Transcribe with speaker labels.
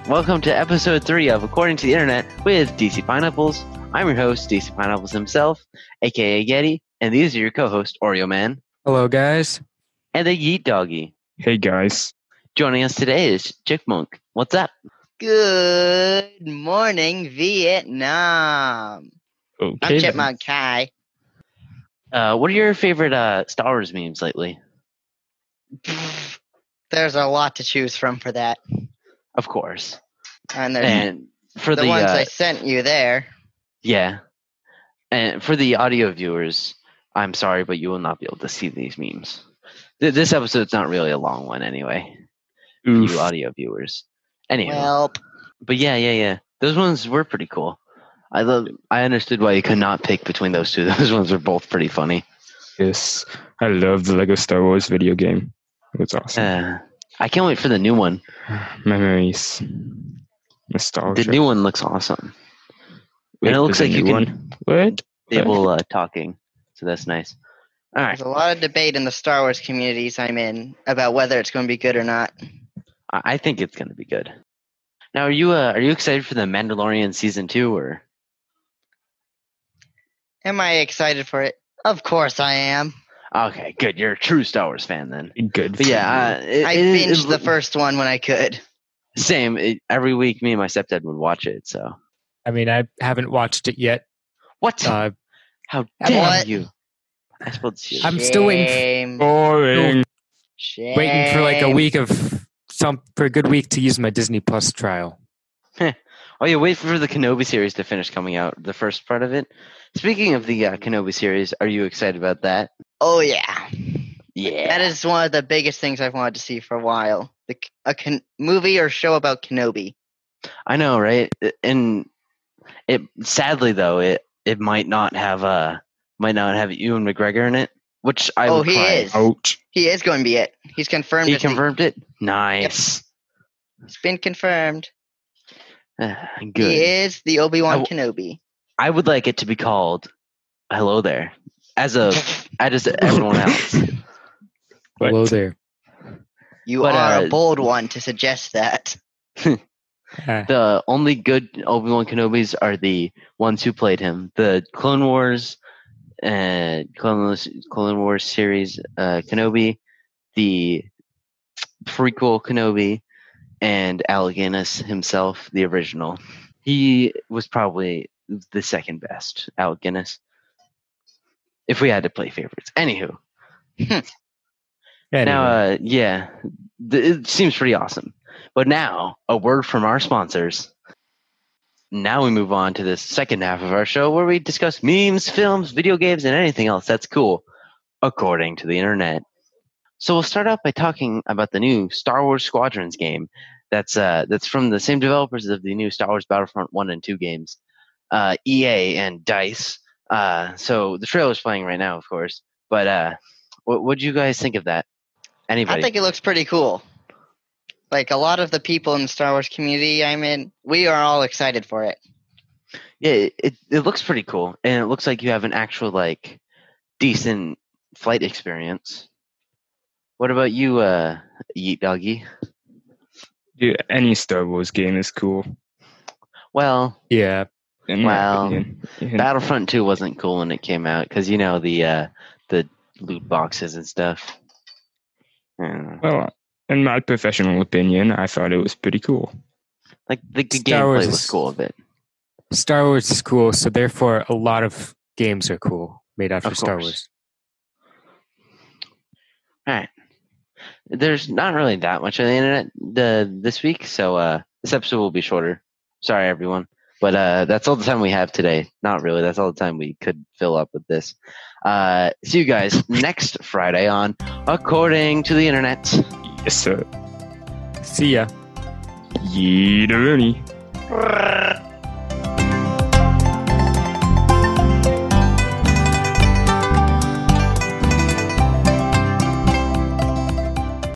Speaker 1: Welcome to episode 3 of According to the Internet with DC Pineapples. I'm your host, DC Pineapples himself, aka Getty, and these are your co-hosts, Oreo Man.
Speaker 2: Hello, guys.
Speaker 1: And the Yeet Doggy.
Speaker 3: Hey, guys.
Speaker 1: Joining us today is Chickmunk. What's up?
Speaker 4: Good morning, Vietnam.
Speaker 3: Okay.
Speaker 4: I'm Chipmunk Kai.
Speaker 1: What are your favorite Star Wars memes lately?
Speaker 4: There's a lot to choose from for that.
Speaker 1: Of course.
Speaker 4: And there's
Speaker 1: And for
Speaker 4: the ones I sent you there.
Speaker 1: Yeah. And for the audio viewers, I'm sorry, but you will not be able to see these memes. This episode's not really a long one anyway. For you audio viewers. Anyway.
Speaker 4: Well,
Speaker 1: But yeah. Those ones were pretty cool. I understood why you could not pick between those two. Those ones are both pretty funny.
Speaker 3: Yes, I love the Lego Star Wars video game. It's awesome.
Speaker 1: I can't wait for the new one.
Speaker 3: Memories. Nostalgia.
Speaker 1: The new one looks awesome.
Speaker 3: Wait,
Speaker 1: and it looks
Speaker 3: there's
Speaker 1: like
Speaker 3: a
Speaker 1: you
Speaker 3: new
Speaker 1: can
Speaker 3: one? What?
Speaker 1: able talking. So that's nice. All right.
Speaker 4: there's a lot of debate in the Star Wars communities I'm in about whether it's going to be good or not.
Speaker 1: I think it's going to be good. Now, are you excited for the Mandalorian season 2 or?
Speaker 4: Am I excited for it? Of course I am.
Speaker 1: Okay, good. You're a true Star Wars fan then.
Speaker 3: Good.
Speaker 1: But yeah,
Speaker 4: I binged the first one when I could.
Speaker 1: Same. Every week, me and my stepdad would watch it. So
Speaker 2: I mean, I haven't watched it yet.
Speaker 1: what?
Speaker 2: Uh,
Speaker 1: How dare
Speaker 4: What?
Speaker 1: you? I spelled you.
Speaker 2: I'm still waiting.
Speaker 4: Shame.
Speaker 3: Boring.
Speaker 4: Shame.
Speaker 2: Waiting for like a week for a good week to use my Disney Plus trial.
Speaker 1: Oh, yeah, wait for the Kenobi series to finish coming out, the first part of it. Speaking of the Kenobi series, are you excited about that?
Speaker 4: Oh, yeah.
Speaker 1: Yeah.
Speaker 4: That is one of the biggest things I've wanted to see for a while. Movie or show about Kenobi.
Speaker 1: I know, right? And it sadly though, it might not have Ewan McGregor in it, which I would
Speaker 4: he
Speaker 1: cry.
Speaker 4: is.
Speaker 3: Ouch.
Speaker 4: He is going to be it. He's confirmed.
Speaker 1: He confirmed it? Nice.
Speaker 4: It's been confirmed.
Speaker 1: Good.
Speaker 4: He is the Obi-Wan
Speaker 1: I
Speaker 4: Kenobi.
Speaker 1: I would like it to be called Hello There, as everyone else.
Speaker 3: What?
Speaker 2: Hello there.
Speaker 4: You
Speaker 1: But,
Speaker 4: are a bold one to suggest that.
Speaker 1: The only good Obi-Wan Kenobis are the ones who played him. The Clone Wars series Kenobi, the prequel Kenobi, and Alec Guinness himself, the original. He was probably the second best, Alec Guinness, if we had to play favorites. Anywho. Now, it seems pretty awesome. But now, a word from our sponsors. Now we move on to the second half of our show where we discuss memes, films, video games, and anything else that's cool, according to the internet. So we'll start out by talking about the new Star Wars Squadrons game that's from the same developers of the new Star Wars Battlefront 1 and 2 games, EA and DICE. So the trailer's playing right now, of course. But what do you guys think of that? Anybody?
Speaker 4: I think it looks pretty cool. Like, a lot of the people in the Star Wars community I'm in, we are all excited for it.
Speaker 1: Yeah, it looks pretty cool, and it looks like you have an actual like decent flight experience. What about you, Yeet Doggy?
Speaker 3: Dude, any Star Wars game is cool.
Speaker 1: Well,
Speaker 2: Yeah.
Speaker 3: In my
Speaker 1: Well,
Speaker 3: opinion. Yeah.
Speaker 1: Battlefront 2 wasn't cool when it came out because the loot boxes and stuff.
Speaker 3: Well, in my professional opinion, I thought it was pretty cool.
Speaker 1: Like the
Speaker 2: Star Wars
Speaker 1: gameplay was
Speaker 2: is-
Speaker 1: cool a bit.
Speaker 2: Star Wars is cool, so therefore a lot of games are cool made after
Speaker 1: Of
Speaker 2: Star
Speaker 1: course.
Speaker 2: Wars.
Speaker 1: All right. There's not really that much on the internet this week, so this episode will be shorter. Sorry, everyone. But that's all the time we have today. Not really. That's all the time we could fill up with this. See you guys next Friday on According to the Internet.
Speaker 3: Yes, sir.
Speaker 2: See ya.
Speaker 3: Yeet-a-rooney.